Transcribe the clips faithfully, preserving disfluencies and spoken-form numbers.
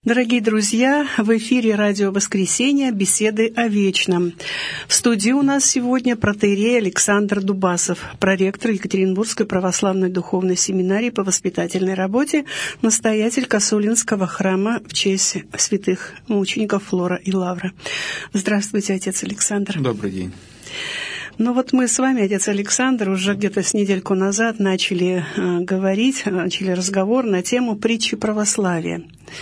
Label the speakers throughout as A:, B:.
A: Дорогие друзья, в эфире радио «Воскресенье. Беседы о вечном». В студии у нас сегодня протоиерей Александр Дубасов, проректор Екатеринбургской православной духовной семинарии по воспитательной работе, настоятель Косулинского храма в честь святых мучеников Флора и Лавра. Здравствуйте, отец Александр.
B: Добрый день.
A: Ну вот мы с вами, отец Александр, уже где-то с недельку назад начали э, говорить, начали разговор на тему притчи православия.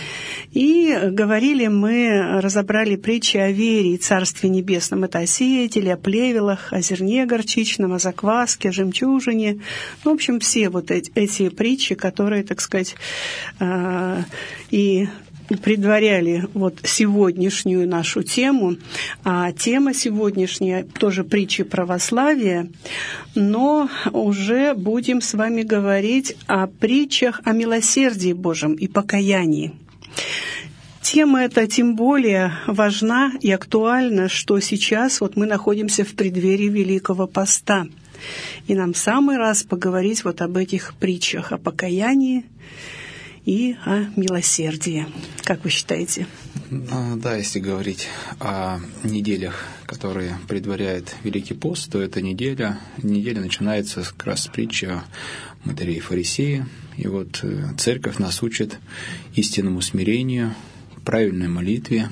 A: И говорили мы, разобрали притчи о вере и Царстве Небесном. Это о сеятеле, о плевелах, о зерне горчичном, о закваске, о жемчужине. Ну, в общем, все вот эти, эти притчи, которые, так сказать, э, и предваряли вот сегодняшнюю нашу тему. А тема сегодняшняя тоже притчи православия, но уже будем с вами говорить о притчах о милосердии Божьем и покаянии. Тема эта тем более важна и актуальна, что сейчас вот мы находимся в преддверии Великого Поста. И нам в самый раз поговорить вот об этих притчах, о покаянии и о милосердии. Как вы считаете?
B: Да, если говорить о неделях, которые предваряют Великий пост, то эта неделя, неделя начинается как раз с притчи о мытаре и фарисее. И вот Церковь нас учит истинному смирению, правильной молитве,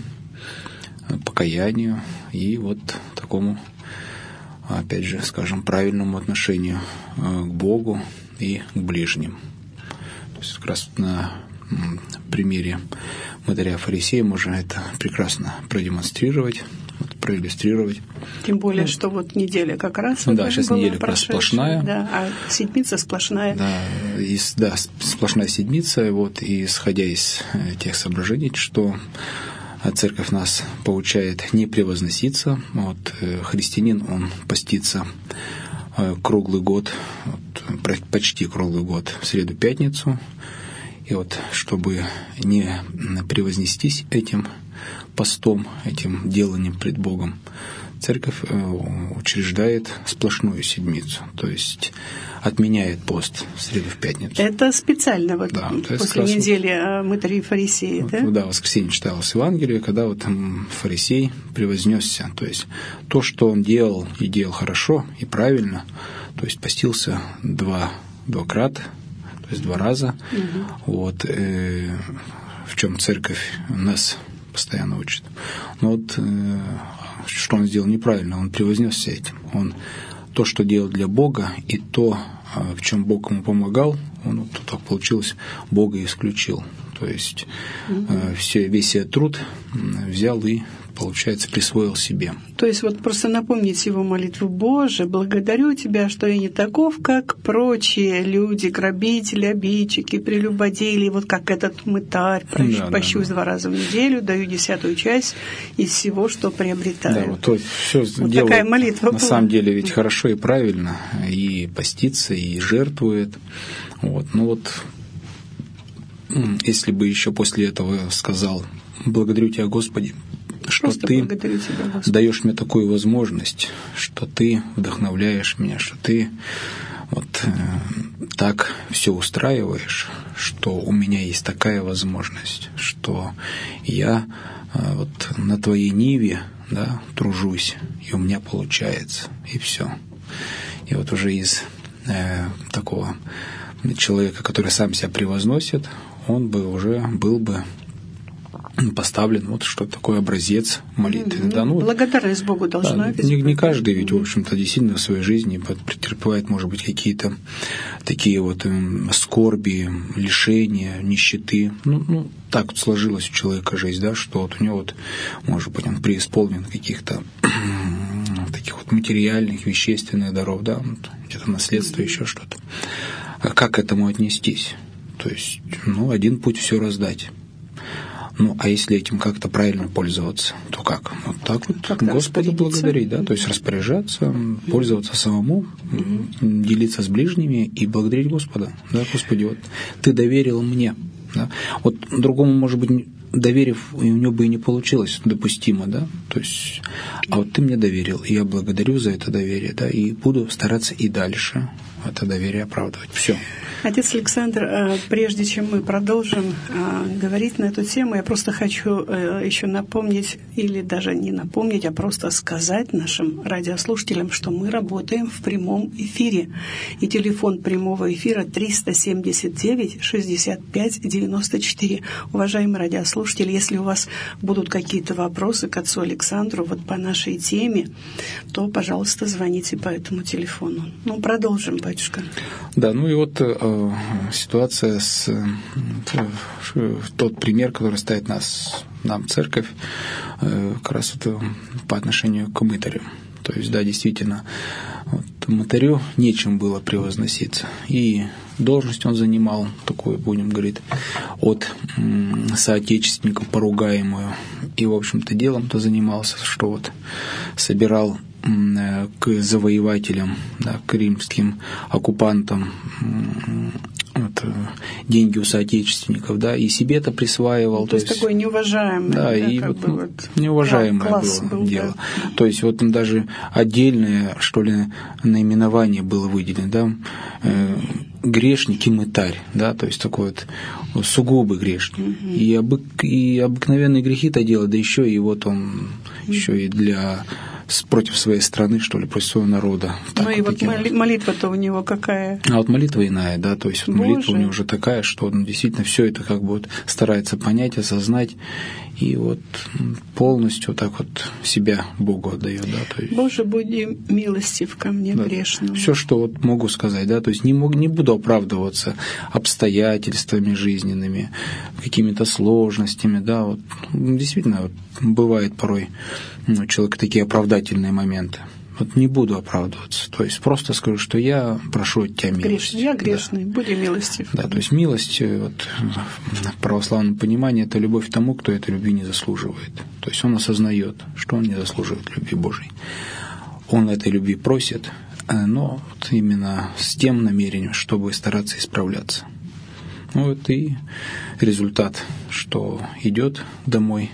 B: покаянию и вот такому, опять же, скажем, правильному отношению к Богу и к ближним. То есть как раз на примере мытаря фарисея можно это прекрасно продемонстрировать, вот, проиллюстрировать.
A: Тем более, что вот неделя как раз
B: да, сейчас неделя как раз сплошная.
A: Да, а седмица сплошная.
B: Да, и, да, сплошная седмица. Вот, и исходя из тех соображений, что Церковь нас поучает не превозноситься. Вот, христианин, он постится круглый год, вот, почти круглый год, в среду-пятницу. И вот, чтобы не превознестись этим постом, этим деланием пред Богом, Церковь учреждает сплошную седмицу, то есть отменяет пост в среду в пятницу.
A: Это специально вот да, после недели вот, мытаря и фарисея,
B: вот,
A: да?
B: Да, в воскресенье читалось Евангелие, когда вот там фарисей превознесся, то есть то, что он делал и делал хорошо и правильно, то есть постился два, двукратно, то есть два раза. Угу. Вот, э, в чем Церковь нас постоянно учит. Но вот э, что он сделал неправильно, он превознесся этим. Он то, что делал для Бога, и то, в чем Бог ему помогал, он вот так получилось, Бога исключил. То есть mm-hmm. все, весь этот труд взял и, получается, присвоил себе.
A: То есть вот просто напомнить его молитву: «Боже, благодарю Тебя, что я не таков, как прочие люди, грабители, обидчики, прелюбодеи, вот как этот мытарь, прощ, да, пощусь да, да. два раза в неделю, даю десятую часть из всего, что приобретаю».
B: Да, вот, то все
A: вот такая молитва
B: на
A: была.
B: самом деле ведь хорошо и правильно, и постится, и жертвует. Вот. Ну вот, если бы еще после этого сказал: «Благодарю Тебя, Господи, что
A: Просто
B: Ты
A: тебя,
B: даешь мне такую возможность, что Ты вдохновляешь меня, что Ты вот э, так все устраиваешь, что у меня есть такая возможность, что я э, вот на Твоей ниве, да, тружусь, и у меня получается, и все». И вот уже из э, такого человека, который сам себя превозносит, он бы уже был бы поставлен, вот что такое образец молитвы.
A: Mm-hmm.
B: Да, ну,
A: благодарность Богу должна
B: да,
A: быть.
B: Не, не каждый ведь, в общем-то, действительно в своей жизни претерпевает, может быть, какие-то такие вот э, скорби, лишения, нищеты. Ну, ну, так вот сложилась у человека жизнь, да, что вот у него вот, может быть, он преисполнен каких-то таких вот материальных, вещественных даров, да, вот, где-то наследство, mm-hmm. еще что-то. А как к этому отнестись? То есть, ну, один путь все раздать. Ну, а если этим как-то правильно пользоваться, то как? Вот так вот как Господа благодарить, да, то есть распоряжаться, mm-hmm. пользоваться самому, mm-hmm. делиться с ближними и благодарить Господа. Да, Господи, вот Ты доверил мне. Да? Вот другому, может быть, доверив, и у него бы и не получилось, допустимо, да, то есть, а вот Ты мне доверил, и я благодарю за это доверие, да, и буду стараться и дальше это доверие оправдывать. Все.
A: Отец Александр, прежде чем мы продолжим говорить на эту тему, я просто хочу еще напомнить, или даже не напомнить, а просто сказать нашим радиослушателям, что мы работаем в прямом эфире. И телефон прямого эфира триста семьдесят девять шестьдесят пять девяносто четыре. Уважаемые радиослушатели, если у вас будут какие-то вопросы к отцу Александру вот по нашей теме, то, пожалуйста, звоните по этому телефону. Ну, продолжим, батюшка.
B: Да, ну и вот ситуация с тот пример, который ставит нас, нам церковь, как раз вот по отношению к мытарю. То есть, да, действительно, вот, мытарю нечем было превозноситься. И должность он занимал, такую, будем говорить, от соотечественников поругаемую. И, в общем-то, делом-то занимался, что вот собирал к завоевателям, да, к римским оккупантам вот, деньги у соотечественников, да, и себе это присваивал.
A: То, то есть, есть такое неуважаемое,
B: да,
A: да,
B: и
A: как
B: вот,
A: бы вот
B: неуважаемое было
A: был,
B: дело.
A: Да.
B: То есть вот даже отдельное, что ли, наименование было выделено, да, э, грешник и мытарь, да, то есть такой вот сугубый грешник. Угу. И, обык, и обыкновенные грехи-то дело, да еще и вот он угу. еще и для против своей страны, что ли, против своего народа.
A: Ну и вот моли- молитва-то у него какая?
B: А вот молитва иная, да, то есть вот молитва у него уже такая, что он действительно все это как бы вот старается понять, осознать, и вот полностью так вот себя Богу отдает, да. То есть,
A: Боже, буди милостив ко мне, да, грешному.
B: Все, что вот могу сказать, да, то есть не, мог, не буду оправдываться обстоятельствами жизненными, какими-то сложностями, да, вот действительно вот, бывает порой у человека такие оправдательные моменты. Вот не буду оправдываться. То есть просто скажу, что я прошу от тебя милости.
A: Грешный, я грешный, да. Буди милостив.
B: Да, то есть милость, вот, в православном понимании, это любовь к тому, кто этой любви не заслуживает. То есть он осознает, что он не заслуживает любви Божией. Он этой любви просит, но вот именно с тем намерением, чтобы стараться исправляться. Вот и результат, что идет домой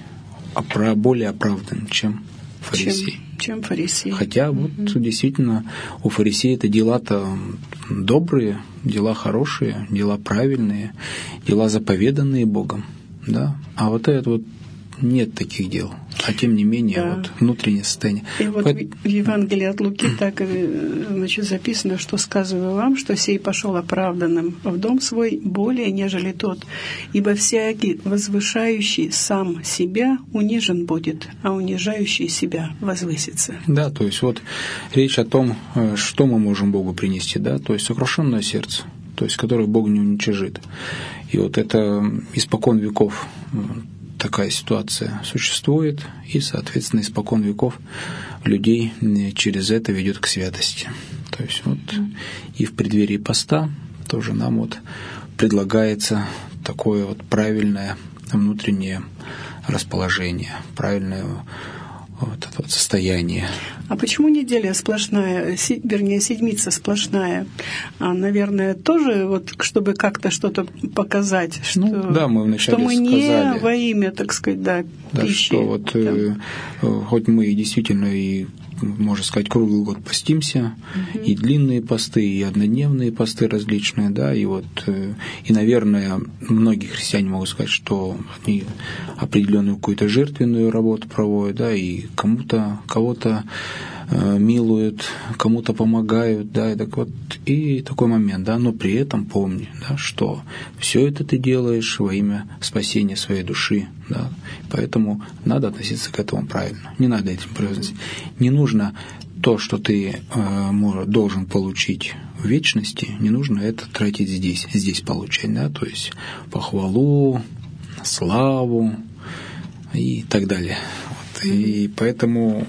B: более оправдан, чем фарисей.
A: Чем, чем фарисей.
B: Хотя вот mm-hmm. действительно у фарисея это дела-то добрые, дела хорошие, дела правильные, дела заповеданные Богом, да. А вот это вот нет таких дел. А тем не менее, да. вот внутреннее состояние.
A: И вот По... в Евангелии от Луки так, значит, записано, что сказываю вам, что сей пошел оправданным в дом свой более, нежели тот. Ибо всякий возвышающий сам себя унижен будет, а унижающий себя возвысится.
B: Да, то есть вот речь о том, что мы можем Богу принести, да, то есть сокрушенное сердце, то есть которое Бог не уничижит. И вот это испокон веков такая ситуация существует, и, соответственно, испокон веков людей через это ведет к святости. То есть вот и в преддверии поста тоже нам вот предлагается такое вот правильное внутреннее расположение, правильное вот это вот состояние.
A: А почему неделя сплошная, вернее, седмица сплошная? А, наверное, тоже вот, чтобы как-то что-то показать, что,
B: ну, да, мы вначале
A: что мы
B: сказали,
A: не во имя, так сказать, да,
B: да,
A: пищи.
B: Что вот, э, хоть мы действительно и, можно сказать, круглый год постимся, угу. и длинные посты, и однодневные посты различные, да, и вот, и, наверное, многие христиане могут сказать, что они определенную какую-то жертвенную работу проводят, да, и кому-то, кого-то милуют, кому-то помогают, да, и так вот, и такой момент, да, но при этом помни, да, что все это ты делаешь во имя спасения своей души, да, поэтому надо относиться к этому правильно, не надо этим превозносить, не нужно то, что ты э, должен получить в вечности, не нужно это тратить здесь, здесь получать, да, то есть похвалу, славу и так далее. И поэтому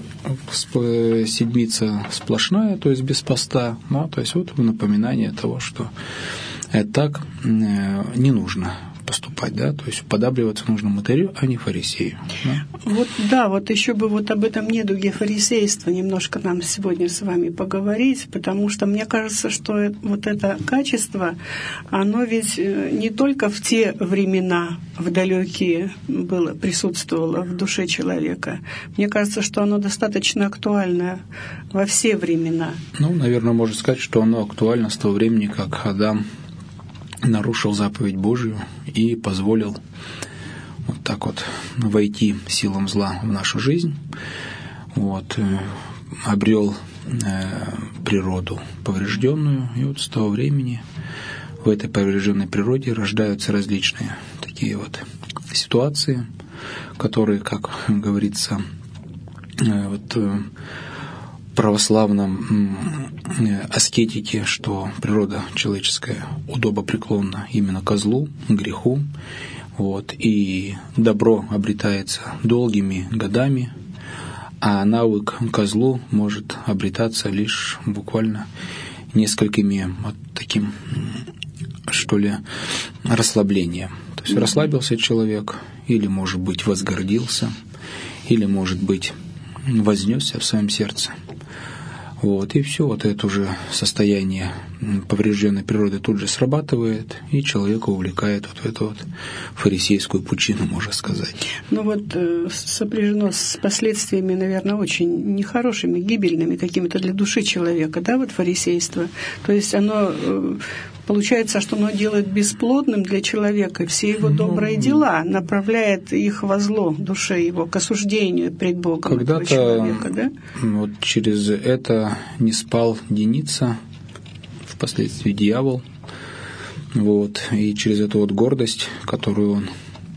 B: седмица сплошная, то есть без поста, ну, то есть вот напоминание того, что это так не нужно, поступать, да, то есть уподабливаться нужно мытарю, а не фарисею. Да?
A: Вот да, вот еще бы вот об этом недуге фарисейства немножко нам сегодня с вами поговорить, потому что мне кажется, что вот это качество, оно ведь не только в те времена, в далекие, было, присутствовало в душе человека. Мне кажется, что оно достаточно актуально во все времена.
B: Ну, наверное, можно сказать, что оно актуально с того времени, как Адам нарушил заповедь Божию и позволил вот так вот войти силам зла в нашу жизнь, вот, обрел э, природу поврежденную, и вот с того времени в этой поврежденной природе рождаются различные такие вот ситуации, которые, как говорится, э, вот, э, православном аскетике, что природа человеческая удобопреклонна именно ко злу, к греху, вот, и добро обретается долгими годами, а навык ко злу может обретаться лишь буквально несколькими вот таким, что ли, расслаблением. То есть расслабился человек, или, может быть, возгордился, или, может быть, вознесся в своем сердце. Вот, и все, вот это уже состояние поврежденной природы тут же срабатывает, и человека увлекает вот в эту вот фарисейскую пучину, можно сказать.
A: Ну вот э, сопряжено с последствиями, наверное, очень нехорошими, гибельными какими-то для души человека, да, вот фарисейство. То есть оно... Э, Получается, что оно делает бесплодным для человека все его добрые ну, дела, направляет их во зло душе его, к осуждению пред Богом этого человека, да?
B: Вот через это не спал Деница, впоследствии дьявол, вот, и через эту вот гордость, которую он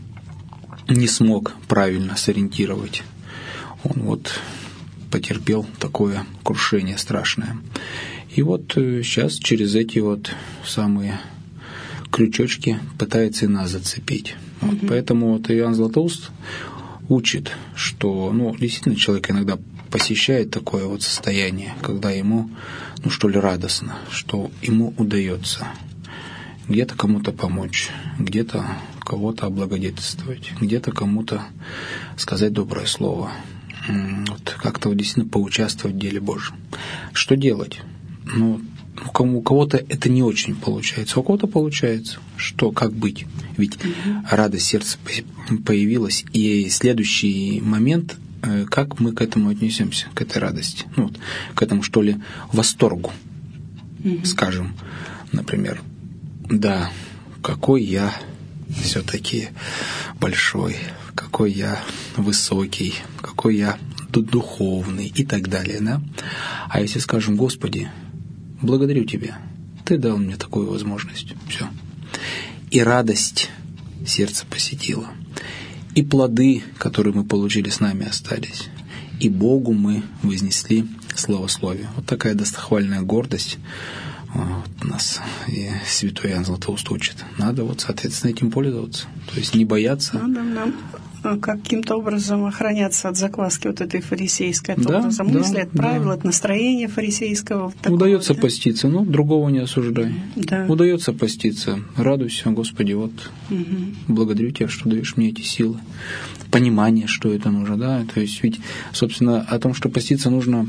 B: не смог правильно сориентировать, он вот потерпел такое крушение страшное. И вот сейчас через эти вот самые крючочки пытается и нас зацепить. Вот, mm-hmm. Поэтому вот Иоанн Златоуст учит, что, ну, действительно человек иногда посещает такое вот состояние, когда ему, ну, что ли, радостно, что ему удается где-то кому-то помочь, где-то кого-то облагодетельствовать, где-то кому-то сказать доброе слово, вот, как-то вот действительно поучаствовать в деле Божьем. Что делать? Ну, у кого-то это не очень получается, у кого-то получается. Что, как быть? Ведь mm-hmm. радость сердца появилась, и следующий момент, как мы к этому отнесемся, к этой радости, ну, вот, к этому, что ли, восторгу, mm-hmm. скажем, например, да, какой я все-таки большой, какой я высокий, какой я духовный и так далее, да? А если скажем: Господи, благодарю Тебя, Ты дал мне такую возможность, все. И радость сердце посетила, и плоды, которые мы получили, с нами остались, и Богу мы вознесли славословие. Вот такая достохвальная гордость вот, нас и святой Иоанн Златоуст учит. Надо вот, соответственно, этим пользоваться. То есть не бояться.
A: Надо нам каким-то образом охраняться от закваски вот этой фарисейской, от
B: да,
A: образа
B: да,
A: мысли, от правил,
B: да.
A: от настроения фарисейского. Такого,
B: удается
A: да?
B: поститься, ну, другого не осуждай.
A: Да.
B: Удается поститься, радуйся, Господи, вот, угу. благодарю Тебя, что даешь мне эти силы. Понимание, что это нужно, да, то есть ведь, собственно, о том, что поститься нужно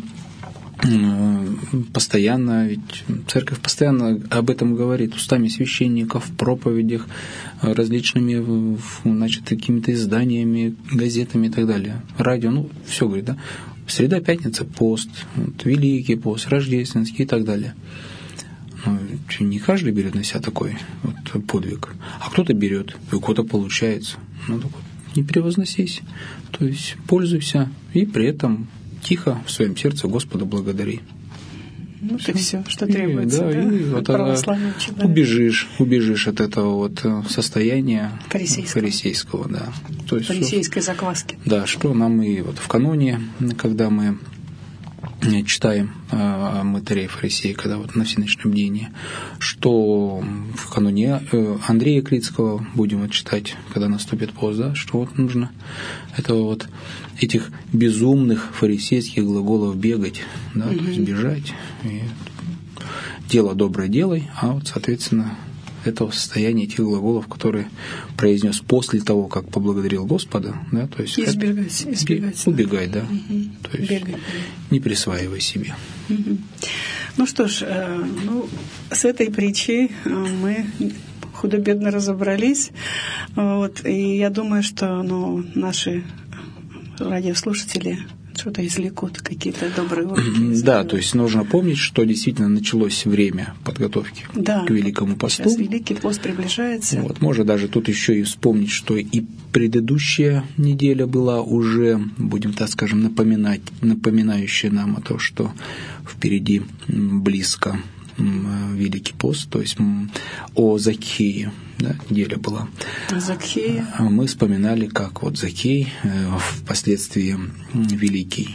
B: постоянно, ведь церковь постоянно об этом говорит, устами священников, в проповедях, различными, значит, какими-то изданиями, газетами и так далее. Радио, ну, все говорит, да. Среда, пятница, пост, вот, Великий пост, Рождественский и так далее. Ну, не каждый берет на себя такой вот подвиг, а кто-то берет, и у кого-то получается. Ну, так вот, не превозносись, то есть пользуйся, и при этом тихо в своем сердце Господа благодари.
A: Ну, ты все, что требуется,
B: да,
A: да?
B: И вот убежишь, убежишь от этого вот состояния
A: фарисейского,
B: фарисейского да. То есть,
A: фарисейской закваски.
B: Да, что нам и вот в каноне, когда мы читаем о мытаре фарисеи, когда вот на всеночном бдении, что в каноне Андрея Критского будем вот читать, когда наступит пост, да, что вот нужно этого вот этих безумных фарисейских глаголов бегать, да, угу. то есть бежать, и дело доброе делай, а вот, соответственно, этого состояния, этих глаголов, которые произнес после того, как поблагодарил Господа, да, то есть
A: избегать,
B: это,
A: избегать,
B: убегать, да,
A: угу.
B: то есть
A: Бегать.
B: не присваивай себе.
A: Угу. Ну что ж, ну, с этой притчей мы худо-бедно разобрались, вот, и я думаю, что, ну, наши радиослушатели что-то извлекут, какие-то добрые уроки.
B: Да, то есть нужно помнить, что действительно началось время подготовки
A: да,
B: к Великому посту.
A: Сейчас Великий пост приближается.
B: Вот, можно даже тут еще и вспомнить, что и предыдущая неделя была уже, будем так скажем, напоминать, напоминающая нам о том, что впереди близко Великий пост, то есть о Закхее, да, неделя была.
A: Закхея.
B: Мы вспоминали, как вот Закхей, впоследствии великий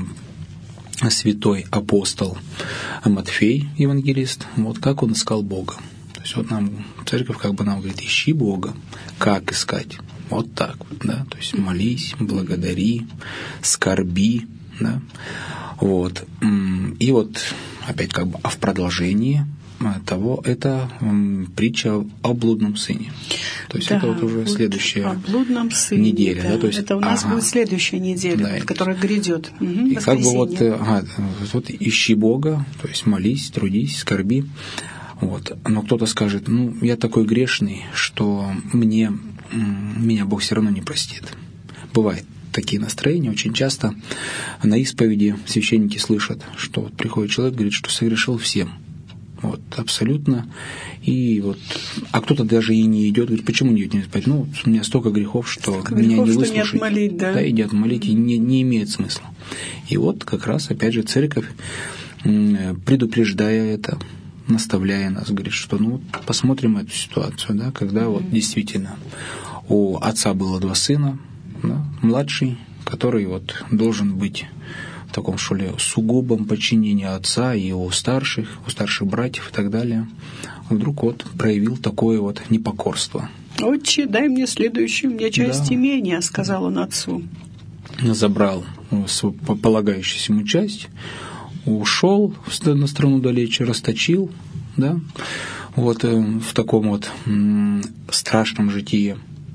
B: святой апостол Матфей, евангелист, вот как он искал Бога. То есть вот нам церковь как бы нам говорит: ищи Бога. Как искать? Вот так вот, да, то есть молись, благодари, скорби, да, вот. И вот опять как бы а в продолжении того, это м, притча о блудном сыне. То есть
A: да,
B: это вот уже следующая
A: о блудном сыне,
B: неделя.
A: Да.
B: Да, то есть,
A: это у нас
B: ага.
A: будет следующая неделя,
B: да,
A: вот, которая грядет. Угу,
B: и как бы вот, ага, вот ищи Бога, то есть молись, трудись, скорби. Вот. Но кто-то скажет: ну, я такой грешный, что мне, меня Бог все равно не простит. Бывает такие настроения. Очень часто на исповеди священники слышат, что вот приходит человек, говорит, что согрешил всем. Вот, абсолютно. И вот, а кто-то даже и не идет, говорит: почему не идет? Ну, вот у меня столько грехов, что
A: столько
B: меня
A: грехов,
B: не
A: что
B: выслушать.
A: не отмолить, да?
B: Да, и не отмолить, и не, не имеет смысла. И вот как раз, опять же, церковь, предупреждая это, наставляя нас, говорит, что ну посмотрим эту ситуацию, да, когда mm-hmm. вот действительно у отца было два сына, да, младший, который вот должен быть в таком, что ли, сугубом подчинении отца и у старших, у старших братьев и так далее, вдруг вот проявил такое вот непокорство.
A: «Отче, дай мне следующую мне часть да. имения», — сказал он отцу.
B: Забрал полагающуюся ему часть, ушел на страну далече, расточил, да, вот в таком вот м, страшном житии.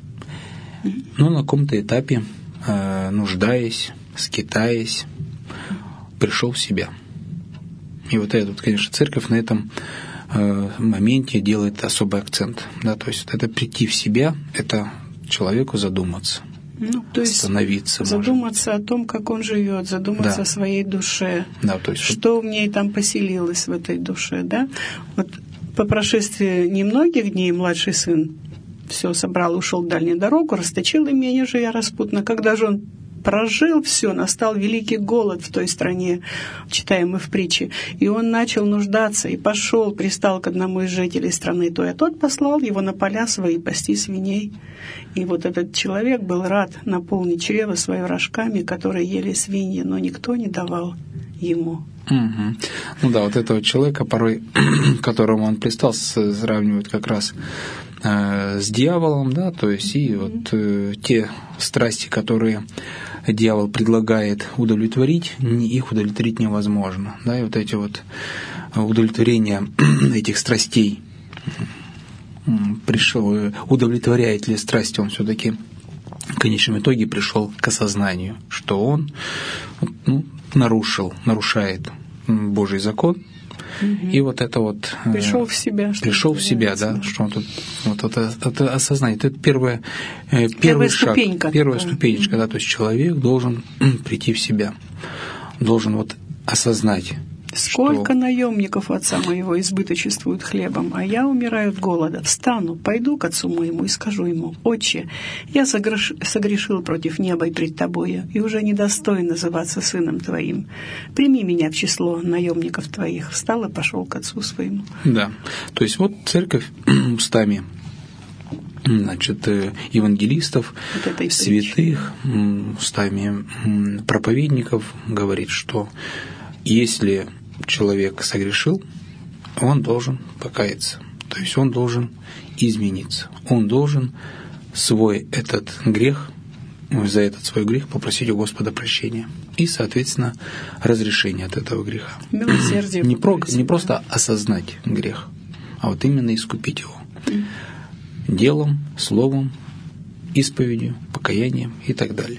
B: Но на каком-то этапе, э, нуждаясь, скитаясь, пришел в себя. И вот эта, вот, конечно, церковь на этом э, моменте делает особый акцент. Да, то есть это прийти в себя, это человеку задуматься.
A: Ну, то есть
B: остановиться,
A: задуматься о том, как он живет, задуматься
B: да.
A: о своей душе,
B: да, то есть,
A: что в ней там поселилось в этой душе. Да? Вот по прошествии немногих дней младший сын все собрал, ушел в дальнюю дорогу, расточил имение, живя распутно. Когда же он прожил все, настал великий голод в той стране, читаем мы в притче, и он начал нуждаться, и пошел, пристал к одному из жителей страны той, а тот послал его на поля свои пасти свиней. И вот этот человек был рад наполнить чрево свое рожками, которые ели свиньи, но никто не давал ему.
B: Угу. Ну да, вот этого человека, порой, к которому он пристал, сравнивают как раз э, с дьяволом, да, то есть и вот э, те страсти, которые дьявол предлагает удовлетворить, их удовлетворить невозможно, да, и вот эти вот удовлетворения этих страстей, пришел, удовлетворяет ли страсть он все-таки в конечном итоге пришел к осознанию, что он ну, нарушил, нарушает Божий закон. Угу. И вот это вот...
A: Пришел в себя.
B: Пришел в себя, да, что он тут... Вот это, это осознание, это первое, первый
A: первая
B: шаг,
A: ступенька.
B: Первая такая. ступенечка, да, то есть человек должен прийти в себя, должен вот осознать,
A: Сколько
B: что...
A: наемников отца моего избыточествуют хлебом, а я умираю от голода. Встану, пойду к отцу моему и скажу ему: Отче, я согреш... согрешил против неба и пред тобою, и уже недостоин называться сыном твоим. Прими меня в число наемников твоих. Встал и пошел к отцу своему.
B: Да, то есть вот церковь устами, значит, евангелистов, вот святых, устами проповедников говорит, что если человек согрешил, он должен покаяться, то есть он должен измениться, он должен свой этот грех, за этот свой грех попросить у Господа прощения и, соответственно, разрешения от этого греха.
A: Милосердие.
B: Не, про, не просто осознать грех, а вот именно искупить его.
A: Угу.
B: Делом, словом, исповедью, покаянием и так далее.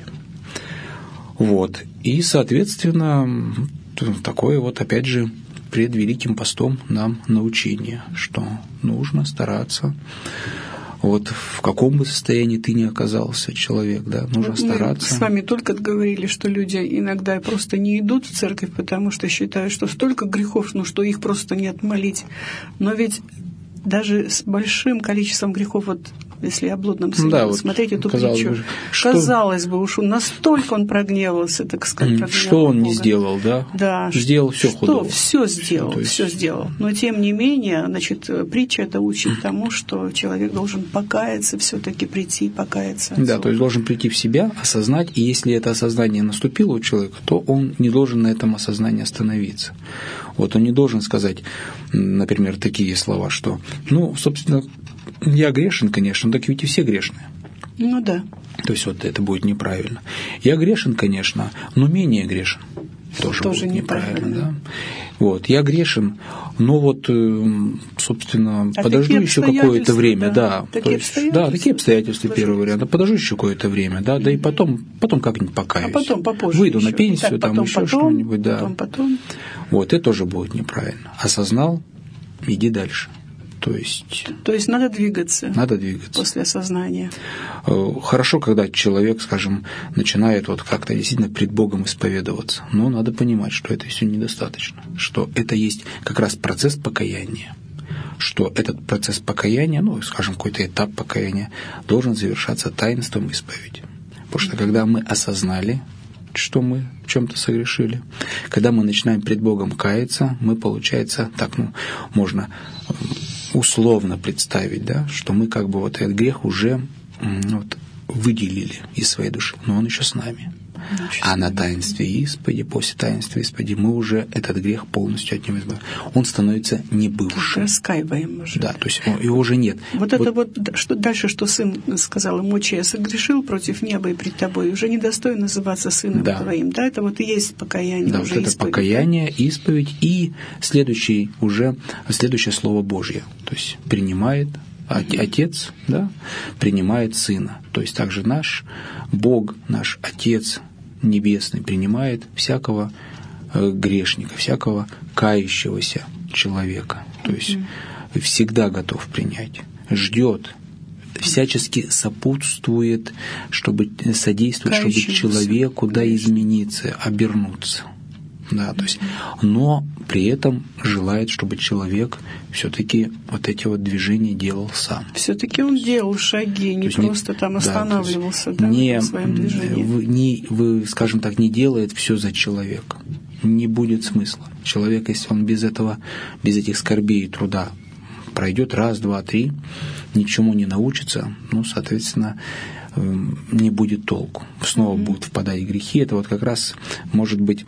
B: Вот. И, соответственно, такое вот, опять же, пред Великим постом нам научение, что нужно стараться. Вот в каком бы состоянии ты ни оказался, человек, да, нужно
A: вот
B: стараться.
A: Мы с вами только говорили, что люди иногда просто не идут в церковь, потому что считают, что столько грехов, ну, что их просто не отмолить. Но ведь даже с большим количеством грехов, вот если о блудном сыне
B: да,
A: смотреть
B: вот,
A: эту
B: казалось
A: притчу,
B: бы, что...
A: казалось бы, уж настолько он прогневался, так сказать, прогневал
B: что он
A: Бога.
B: не сделал, да?
A: Да,
B: сделал все худого.
A: Все сделал,
B: есть...
A: все сделал. Но тем не менее, значит, притча это учит тому, что человек должен покаяться, все-таки прийти, покаяться.
B: Да, то есть должен прийти в себя, осознать, и если это осознание наступило у человека, то он не должен на этом осознании остановиться. Вот он не должен сказать, например, такие слова, что, ну, собственно, я грешен, конечно, так ведь и все грешные.
A: Ну да.
B: То есть вот это будет неправильно. Я грешен, конечно, но менее грешен. Тоже,
A: Тоже
B: будет неправильно.
A: неправильно.
B: Да? Вот, я грешен, но вот, собственно,
A: а
B: подожду еще какое-то время.
A: Да,
B: да,
A: такие
B: есть,
A: обстоятельства.
B: Да, такие обстоятельства, первый вариант. Подожду еще какое-то время, да, mm-hmm. да и потом, потом как-нибудь покаюсь.
A: А потом попозже
B: выйду
A: еще.
B: на пенсию,
A: так,
B: там
A: потом,
B: еще
A: потом,
B: что-нибудь, да.
A: Потом, потом.
B: Вот, это тоже будет неправильно. Осознал, иди дальше. То есть,
A: То есть надо двигаться.
B: Надо двигаться.
A: После осознания.
B: Хорошо, когда человек, скажем, начинает вот как-то действительно пред Богом исповедоваться. Но надо понимать, что это все недостаточно. Что это есть как раз процесс покаяния. Что этот процесс покаяния, ну, скажем, какой-то этап покаяния, должен завершаться таинством исповеди. Потому что когда мы осознали, что мы в чем-то согрешили, когда мы начинаем пред Богом каяться, мы, получается, так, ну, можно условно представить, да, что мы как бы вот этот грех уже вот, выделили из своей души, но он еще с нами. А на таинстве исповеди, после таинства исповеди, мы уже этот грех полностью от него избавляем. Он становится небывшим.
A: Раскаиваем уже.
B: Да, то есть его уже нет.
A: Вот, вот это вот, что дальше, что сын сказал ему, че я согрешил против неба и пред тобой, уже недостоин называться сыном
B: да.
A: твоим. Да, это вот и есть покаяние.
B: Да,
A: уже
B: вот это
A: исповедь.
B: покаяние, исповедь и следующий уже, следующее слово Божье. То есть принимает Отец, да, принимает Сына. То есть также наш Бог, наш Отец Небесный принимает всякого грешника, всякого кающегося человека. То есть mm-hmm. всегда готов принять, ждет, всячески сопутствует, чтобы содействовать, чтобы человеку да, измениться, обернуться. Да, то есть, но при этом желает, чтобы человек все-таки вот эти вот движения делал сам.
A: Все-таки он делал шаги, не просто не, там останавливался да, да,
B: не,
A: в своем движении.
B: Вы, не, вы, скажем так, не делает все за человека. Не будет смысла. Человек, если он без этого, без этих скорбей и труда пройдет раз, два, три, ничему не научится, ну, соответственно, не будет толку. Снова mm-hmm. будут впадать в грехи. Это вот как раз может быть.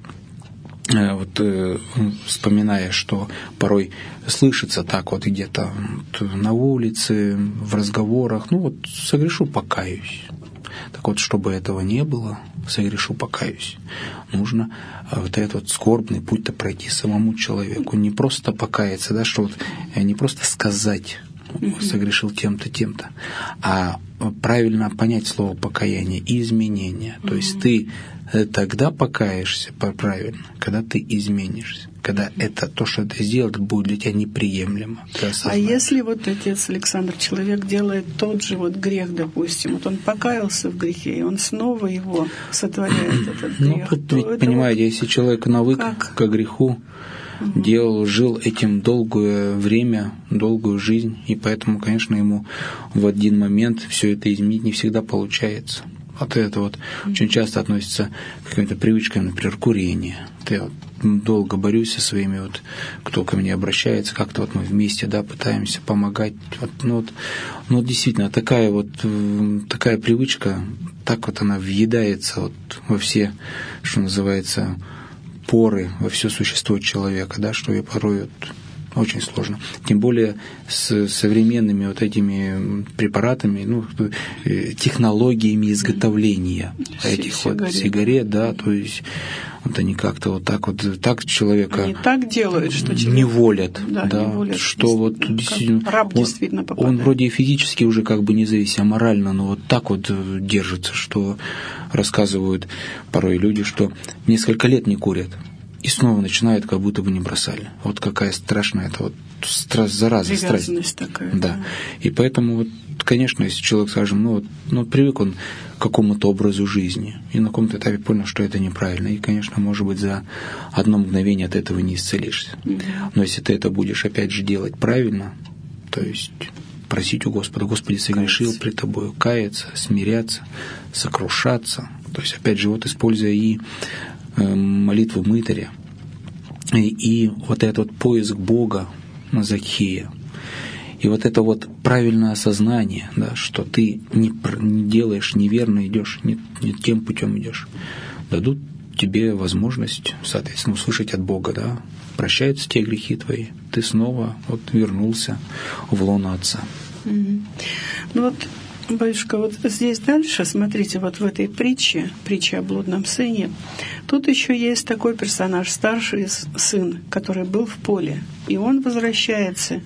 B: Вот, э, вспоминая, что порой слышится так вот где-то вот, на улице, в разговорах, ну вот согрешу, покаюсь. Так вот, чтобы этого не было, согрешу, покаюсь, нужно вот этот вот скорбный путь-то пройти самому человеку. Не просто покаяться, да, что вот не просто сказать, согрешил тем-то, тем-то, а правильно понять слово покаяние и изменение. То есть ты тогда покаешься правильно, когда ты изменишься, когда это, то, что ты сделал, будет для тебя неприемлемо.
A: А если вот, отец Александр, человек делает тот же вот грех, допустим, вот он покаялся в грехе, и он снова его сотворяет, этот грех.
B: Ну, тут ведь, понимаете, вот если человек навык
A: как?
B: к греху, угу. делал, жил этим долгое время, долгую жизнь, и поэтому, конечно, ему в один момент все это изменить не всегда получается. Вот это вот mm-hmm. очень часто относится к каким-то привычкам, например, курение. Я вот долго борюсь со своими, вот, кто ко мне обращается, как-то вот мы вместе, да, пытаемся помогать. Вот, ну, вот, ну, действительно, такая вот такая привычка, так вот она въедается вот во все, что называется, поры, во все существо человека, да, что я порой вот очень сложно. Тем более с современными вот этими препаратами, ну, технологиями изготовления этих сигарет. вот сигарет, да, то есть вот они как-то вот так вот, так человека
A: они так делают, что человек...
B: неволят,
A: да,
B: да,
A: неволят,
B: что вот действительно,
A: раб
B: он,
A: действительно попадает.
B: Он вроде и физически уже как бы независим, а морально, но вот так вот держится, что рассказывают порой люди, что несколько лет не курят, и снова начинают, как будто бы не бросали. Вот какая страшная это вот страсть, зараза, страсть.
A: Такая,
B: да. да. И поэтому, вот, конечно, если человек, скажем, ну, вот, ну, привык он к какому-то образу жизни, и на каком-то этапе понял, что это неправильно, и, конечно, может быть, за одно мгновение от этого не исцелишься. Mm-hmm. Но если ты это будешь, опять же, делать правильно, то есть просить у Господа, Господи, согрешил каяться. Пред Тобою, каяться, смиряться, сокрушаться, то есть, опять же, вот используя и молитву мытаря, и, и вот этот вот поиск Бога на Закхея, и вот это вот правильное осознание, да, что ты не, не делаешь неверно, идешь, не, не тем путем идешь, дадут тебе возможность, соответственно, услышать от Бога, да, прощаются те грехи твои, ты снова вот вернулся в лоно Отца.
A: Mm-hmm. Ну вот, батюшка, вот здесь дальше, смотрите, вот в этой притче, притче о блудном сыне, тут еще есть такой персонаж, старший сын, который был в поле, и он возвращается,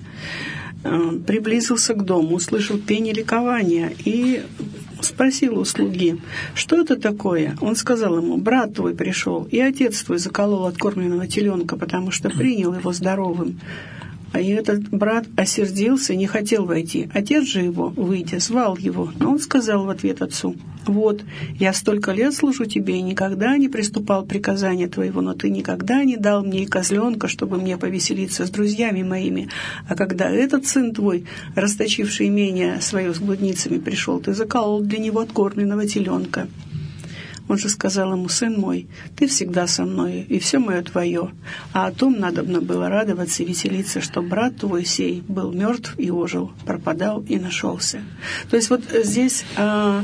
A: приблизился к дому, услышал пение ликования и спросил у слуги, что это такое? Он сказал ему, брат твой пришел, и отец твой заколол откормленного теленка, потому что принял его здоровым. А этот брат осердился и не хотел войти. Отец же его, выйдя, звал его. Но он сказал в ответ отцу, «Вот, я столько лет служу тебе и никогда не приступал приказания твоего, но ты никогда не дал мне и козленка, чтобы мне повеселиться с друзьями моими. А когда этот сын твой, расточивший имение свое с блудницами, пришел, ты заколол для него откормленного теленка». Он же сказал ему, сын мой, ты всегда со мной, и все мое твое. А о том надобно было радоваться и веселиться, что брат твой сей был мертв и ожил, пропадал и нашелся. То есть вот здесь а,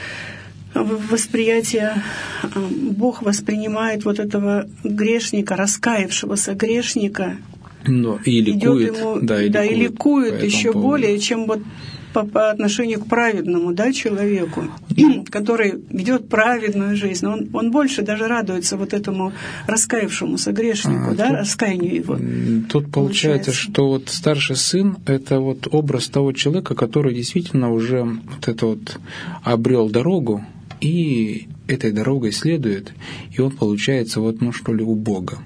A: восприятие, а, Бог воспринимает вот этого грешника, раскаявшегося грешника,
B: но и ликует,
A: идет ему,
B: да, и
A: да,
B: ликует,
A: и ликует еще
B: поводу.
A: более, чем вот По, по отношению к праведному, да, человеку, который ведет праведную жизнь. Он, он больше даже радуется вот этому раскаявшемуся грешнику, а, да, тут, раскаянию его.
B: Тут получается, получается, что вот старший сын – это вот образ того человека, который действительно уже вот это вот обрел дорогу, и этой дорогой следует, и он получается вот, ну что ли, у Бога.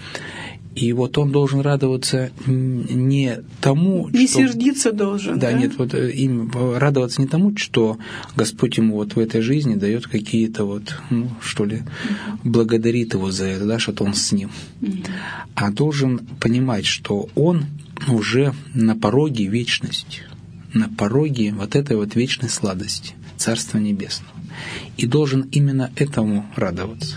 B: И вот он должен радоваться не тому,
A: не
B: что...
A: сердиться должен, да?
B: Да, нет, вот им радоваться не тому, что Господь ему вот в этой жизни дает какие-то вот, ну, что ли, благодарит его за это, да, что он с ним. А должен понимать, что он уже на пороге вечности, на пороге вот этой вот вечной сладости, Царства Небесного. И должен именно этому радоваться.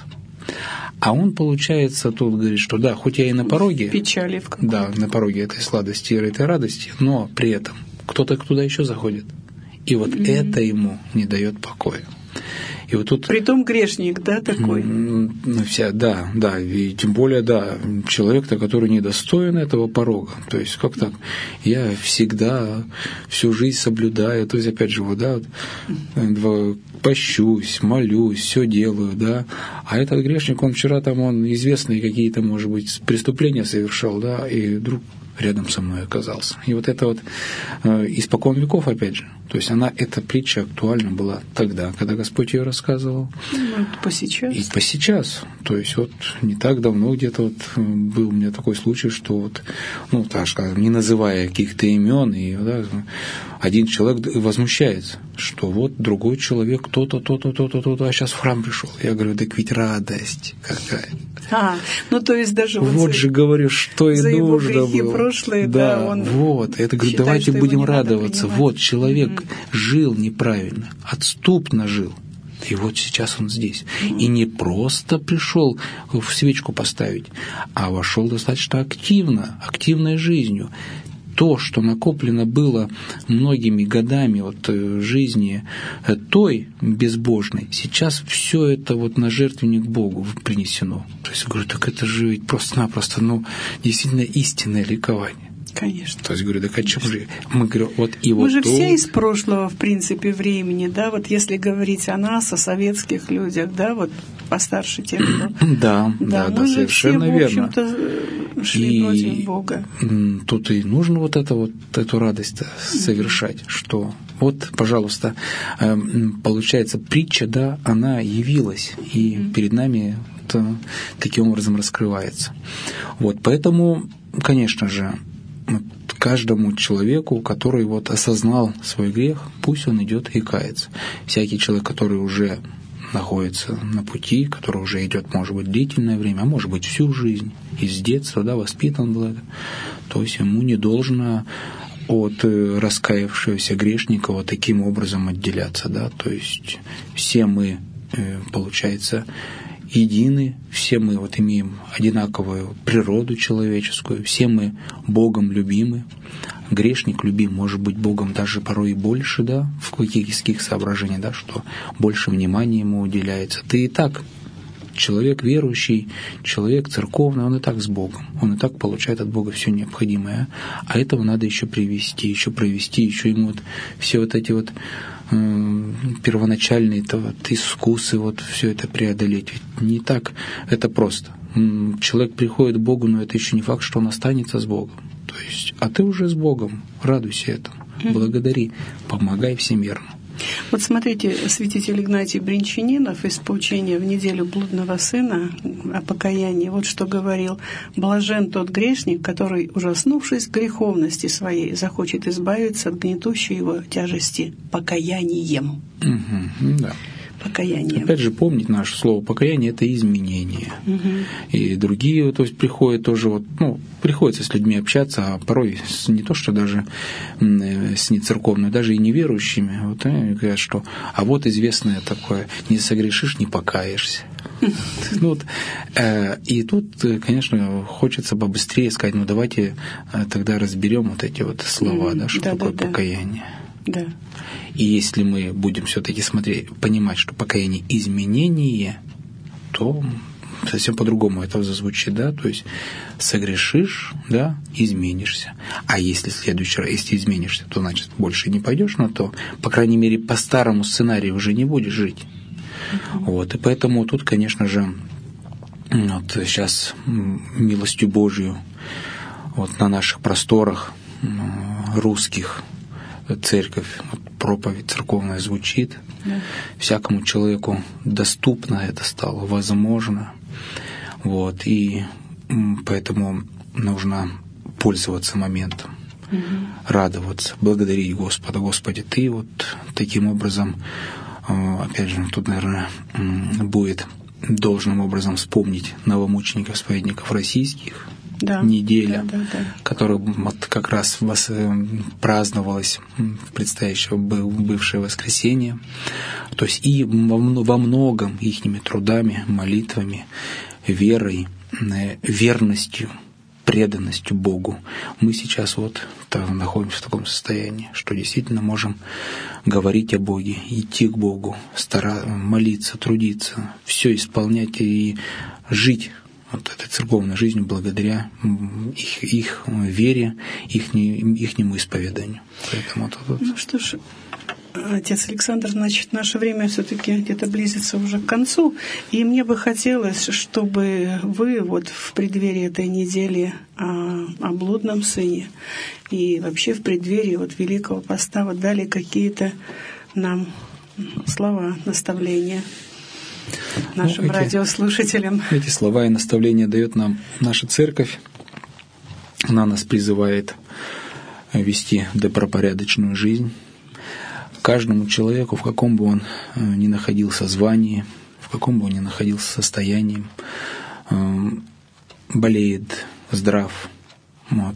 B: А он, получается, тут говорит, что да, хоть я и на пороге,
A: в печали в какой-то.
B: Да, на пороге этой сладости и этой радости, но при этом кто-то туда еще заходит. И вот mm-hmm. это ему не дает покоя. И вот тут,
A: притом грешник, да, такой?
B: Ну, вся, да, да, и тем более, да, человек-то, который недостоин этого порога. То есть, как так? Я всегда всю жизнь соблюдаю, то есть, опять же, вот, да, вот, пощусь, молюсь, все делаю, да. А этот грешник, он вчера там, он известные какие-то, может быть, преступления совершал, да, и вдруг рядом со мной оказался. И вот это вот э, испокон веков, опять же. То есть она, эта притча актуальна была тогда, когда Господь ее рассказывал.
A: Ну, по сейчас.
B: И по сейчас. То есть вот не так давно где-то вот был у меня такой случай, что вот, ну, так скажем, не называя каких-то имен, и, да, один человек возмущается, что вот другой человек, то-то, то-то, то-то, то-то, а сейчас в храм пришел. Я говорю, так ведь радость какая.
A: А, ну то есть даже
B: вот, вот же говорю, что и нужно было.
A: Прошлые,
B: да,
A: да, он
B: вот. Это говорю,
A: считает,
B: давайте будем радоваться.
A: принимать.
B: Вот человек
A: mm-hmm.
B: жил неправильно, отступно жил. И вот сейчас он здесь. Mm-hmm. И не просто пришел в свечку поставить, а вошел достаточно активно, активной жизнью. То, что накоплено было многими годами вот, жизни той безбожной, сейчас все это вот на жертвенник Богу принесено. То есть я говорю, так это же ведь просто-напросто, ну, действительно истинное ликование.
A: Конечно.
B: То есть, говорю, так о чем же? Мы, говорю, вот и вот
A: Мы же
B: тут...
A: все из прошлого, в принципе, времени, да, вот если говорить о нас, о советских людях, да, вот постарше тех, кто...
B: Да, да, да, совершенно верно.
A: Мы же все, в общем-то, шли против Бога.
B: Тут и нужно вот это вот, эту радость совершать, что вот, пожалуйста, получается, притча, да, она явилась, и перед нами это таким образом раскрывается. Вот, поэтому, конечно же, каждому человеку, который вот осознал свой грех, пусть он идет и кается. Всякий человек, который уже находится на пути, который уже идет, может быть, длительное время, а может быть, всю жизнь, и с детства, да, воспитан был это, то есть ему не должно от раскаявшегося грешника вот таким образом отделяться, да, то есть все мы, получается, едины, все мы вот имеем одинаковую природу человеческую, все мы Богом любимы. Грешник любим, может быть, Богом даже порой и больше, да, в каких соображениях, да, что больше внимания ему уделяется. Ты и так человек верующий, человек церковный, он и так с Богом, он и так получает от Бога все необходимое, а этого надо еще привести, еще провести, еще ему вот все вот эти вот первоначальные -то вот искусы, вот все это преодолеть. Ведь не так это просто. Человек приходит к Богу, но это еще не факт, что он останется с Богом. То есть, а ты уже с Богом, радуйся этому, благодари, помогай всемирно.
A: Вот смотрите, святитель Игнатий Бринчанинов из поучения в неделю блудного сына о покаянии, вот что говорил: «Блажен тот грешник, который, ужаснувшись греховности своей, захочет избавиться от гнетущей его тяжести покаянием».
B: Угу, да.
A: Покаяние.
B: Опять же, помнить наше слово покаяние — это изменение. Угу. И другие, то есть приходят тоже, вот, ну, приходится с людьми общаться, а порой с, не то что даже с нецерковными, даже и неверующими. Вот они говорят, что а вот известное такое: не согрешишь, не покаешься. Ну, вот, э, и тут, конечно, хочется побыстрее сказать: ну давайте тогда разберем вот эти вот слова, да, что
A: да,
B: такое
A: да,
B: покаяние.
A: Да.
B: И если мы будем все-таки смотреть, понимать, что покаяние — изменение, то совсем по-другому это зазвучит, да, то есть согрешишь, да, изменишься. А если в следующий раз, если изменишься, то значит больше не пойдешь на то, по крайней мере, по старому сценарию уже не будешь жить. Mm-hmm. Вот, и поэтому тут, конечно же, вот сейчас милостью Божию вот на наших просторах русских церковь, вот, проповедь церковная звучит, да. Всякому человеку доступно это стало, возможно. Вот, и поэтому нужно пользоваться моментом, угу. радоваться, благодарить Господа. Господи, Ты вот таким образом, опять же, тут, наверное, будет должным образом вспомнить новомучеников, исповедников российских, да, неделя, да, да, да. которая вот как раз вас праздновалась в предстоящее бывшее воскресенье. То есть и во многом ихними трудами, молитвами, верой, верностью, преданностью Богу мы сейчас вот находимся в таком состоянии, что действительно можем говорить о Боге, идти к Богу, стараться, молиться, трудиться, все исполнять и жить вот этой церковной жизнью благодаря их, их вере, их, ихнему исповеданию. Поэтому вот, вот.
A: Ну что ж, отец Александр, значит, наше время все-таки где-то близится уже к концу, и мне бы хотелось, чтобы вы вот в преддверии этой недели о, о блудном сыне и вообще в преддверии вот Великого Поста вот дали какие-то нам слова, наставления нашим ну, эти, радиослушателям.
B: Эти слова и наставления дает нам наша церковь. Она нас призывает вести добропорядочную жизнь. Каждому человеку, в каком бы он ни находился звании, в каком бы он ни находился состоянии, болеет, здрав, вот,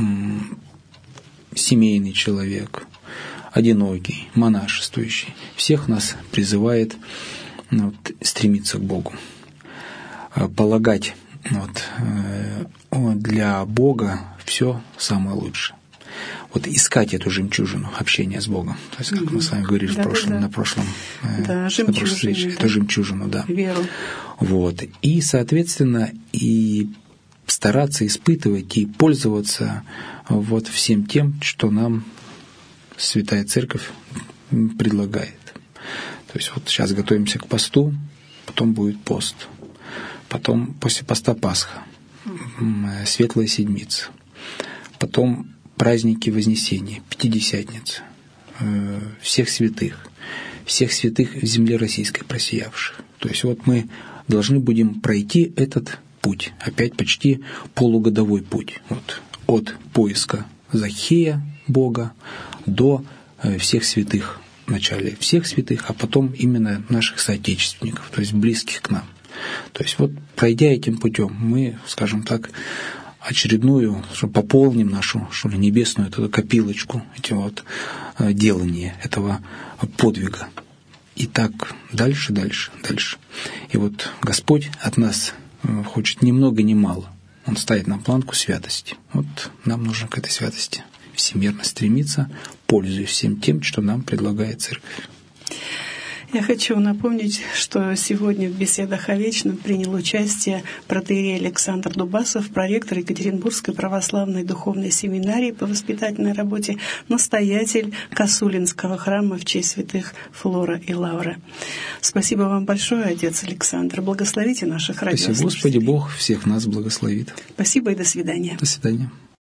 B: семейный человек, одинокий, монашествующий, всех нас призывает вот, стремиться к Богу, полагать вот, для Бога все самое лучшее. Вот искать эту жемчужину общения с Богом. То есть, как mm-hmm. мы с вами говорили да, в прошлом, да, да. на прошлом,
A: да,
B: на прошлой встрече,
A: да.
B: эту жемчужину, да.
A: Веру.
B: Вот. И, соответственно, и стараться испытывать и пользоваться вот всем тем, что нам Святая Церковь предлагает. То есть вот сейчас готовимся к посту, потом будет пост, потом после поста Пасха, Светлая Седмица, потом праздники Вознесения, Пятидесятница, всех святых, всех святых в земле российской просиявших. То есть вот мы должны будем пройти этот путь, опять почти полугодовой путь, вот, от поиска Закхея, Бога, до всех святых, вначале всех святых, а потом именно наших соотечественников, то есть близких к нам. То есть вот пройдя этим путем, мы, скажем так, очередную, что пополним нашу, что ли, небесную эту копилочку, этим вот делания, этого подвига. И так дальше, дальше, дальше. И вот Господь от нас хочет ни много ни мало. Он ставит нам планку святости. Вот нам нужно к этой святости всемирно стремиться, пользуясь всем тем, что нам предлагает Церковь.
A: Я хочу напомнить, что сегодня в беседах о вечном принял участие протоиерей Александр Дубасов, проректор Екатеринбургской православной духовной семинарии по воспитательной работе, настоятель Косулинского храма в честь святых Флора и Лаура. Спасибо вам большое, отец Александр. Благословите наших радиослушателей.
B: Спасибо, Господи Бог всех нас благословит.
A: Спасибо и до свидания.
B: До свидания.